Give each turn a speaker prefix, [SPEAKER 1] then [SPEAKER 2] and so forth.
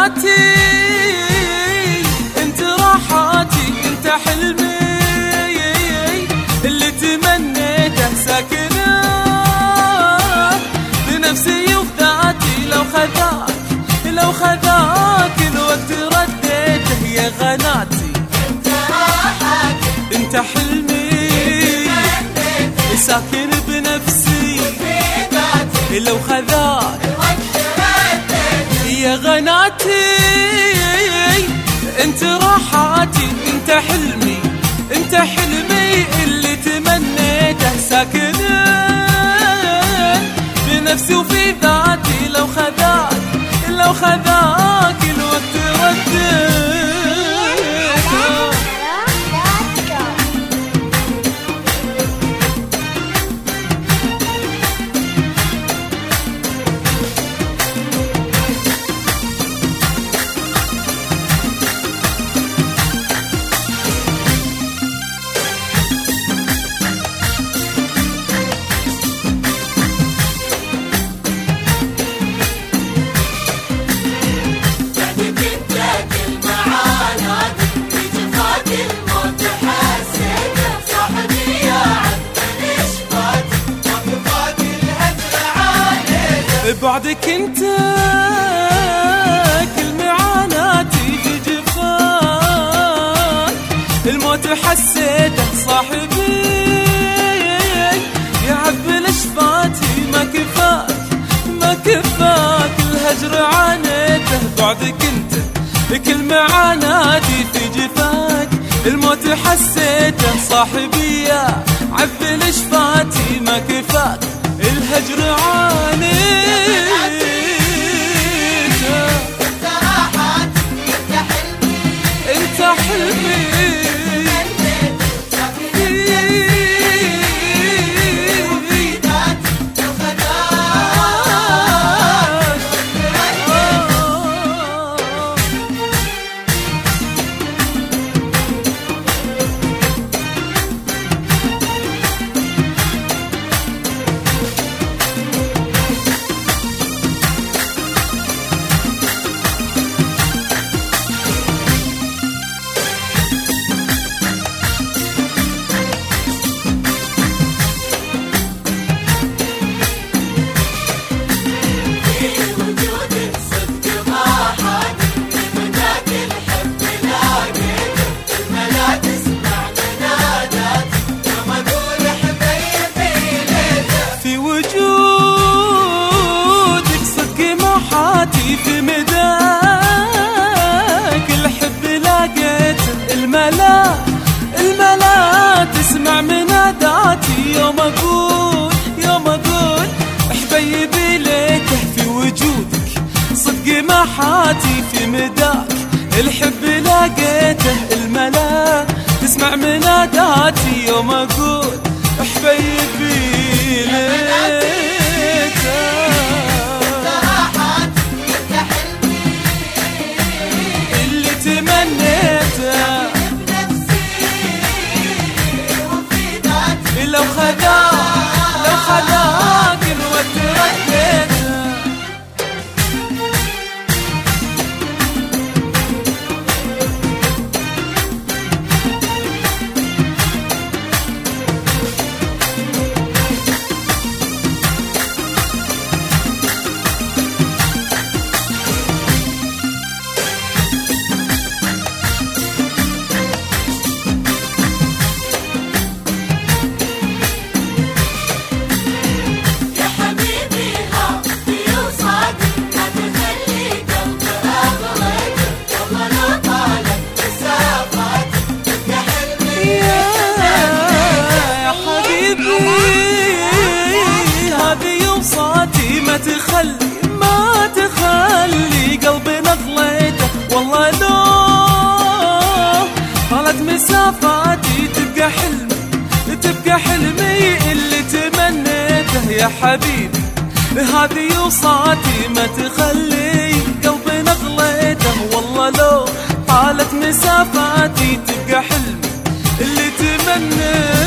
[SPEAKER 1] غناتي، انت راحاتي، انت حلمي اللي تمنيته ساكنه بنفسي وبذاتي. لو خذاك الوقت رديته يا غناتي،
[SPEAKER 2] انت راحتي،
[SPEAKER 1] انت حلمي ساكن بنفسي
[SPEAKER 2] وبذاتي.
[SPEAKER 1] لو خذاك
[SPEAKER 2] الوقت رديته
[SPEAKER 1] يا غناتي، انت راحاتي، انت حلمي اللي تمنيته ساكن بنفسي وفي ذاتي. لو خذاك الوقت رديته. بعدك انت كل معاناتي في جفاك، الموت حسيته صاحبي يعبي لشفاتي. ما كفاك الهجر عانيته. بعدك انت كل معاناتي في جفاك، الموت حسيته صاحبي يعبي لشفاتي. ما كفاك الهجر عانيته.
[SPEAKER 2] انت راحتي، انت حلمي،
[SPEAKER 1] انت حلمي في مداك الحب لقيت الملا تسمع مناداتي. يوم اقول حبيبي ليته في وجودك صدق محاتي. في مداك الحب لقيته الملا تسمع مناداتي. يوم اقول حبيبي ليته تمنيته لو خذاك الوقت رديته. ما تخلي قلبي نغليته. والله لو طالت مسافاتي تبقى حلمي اللي تمنيته يا حبيبي. هذه وصاتي ما تخلي قلبي نغليته. والله لو طالت مسافاتي تبقى حلمي اللي تمنيته.